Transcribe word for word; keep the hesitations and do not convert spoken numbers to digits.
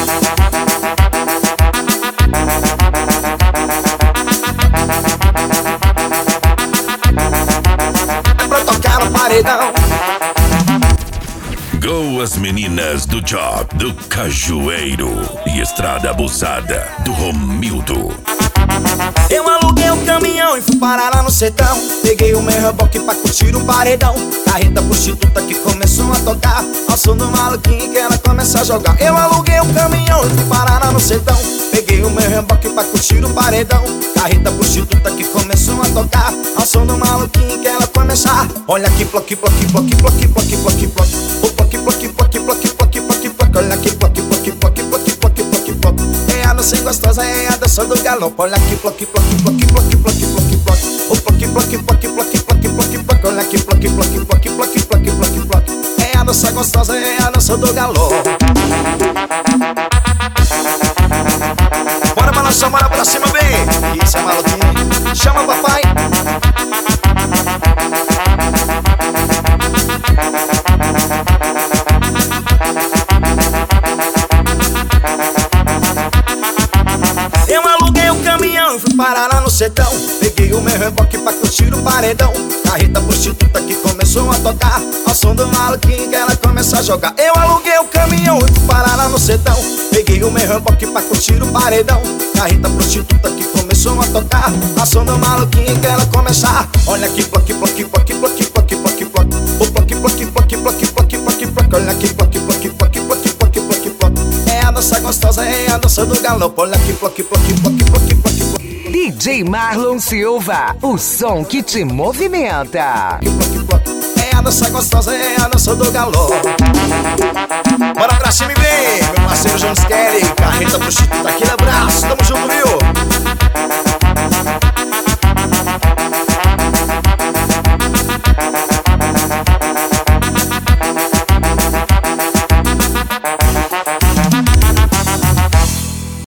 É pra tocar no paredão. Go as meninas do Job, do Cajueiro e Estrada Abusada, do Romildo. Eu aluguei um caminhão e fui parar lá no sertão. Peguei o meu reboque pra curtir o paredão. Carreta prostituta que começou a tocar ao som do maluquinho que ela começa a jogar. Eu aluguei um caminhão e fui parar lá no sertão. Peguei o meu reboque pra curtir o paredão. Carreta prostituta que começou a tocar ao som do maluquinho que ela começa a... Olha aqui, ploque, ploque, ploque, ploque, ploque, ploque, ploque. O ploque, ploque, ploque, ploque, ploque, ploque, ploque. Olha aqui, ploque, ploque, ploque, ploque, ploque, ploque, ploque. É a dança gostosa, é a dança do galope. Olha aqui, ploque, ploque, ploque, ploque, ploque, ploque, ploque. O ploque, ploque, ploque, ploque, ploque, ploque, ploque. Olha aqui, ploque, ploque, ploque, ploque, ploque, ploque, ploque. É a dança gostosa, é a dança do galope. Bora balançar, bora pra cima, vem. Isso é maluquinho, chama papai. Eu aluguei um caminhão e fui parar lá no sertão. Peguei o meu reboque pra curtir o paredão. Carreta prostituta que começou a tocar ao som do maluquinho que ela começa a jogar. Eu aluguei um caminhão e fui parar lá no sertão. Peguei o meu reboque pra curtir o paredão. Carreta prostituta que começou a tocar ao som do maluquinho que ela começa a... Olha aqui, ploque, ploque, ploque, ploque, ploque, ploque, ploque. O ploque, ploque, ploque, ploque, ploque, ploque, ploque. Olha aqui, ploque, ploque, ploque, ploque, ploque, ploque, ploque. É a dança gostosa, é a dança do galope. Olha aqui, ploque, ploque, ploque, ploque, ploque, ploque. D J Marlon Silva, o som que te movimenta. É a dança gostosa, é a dança do galope. Bora pra cima e vem, meu parceiro Jones Kelly. Carreta prostituta, aquele abraço, tamo junto, viu?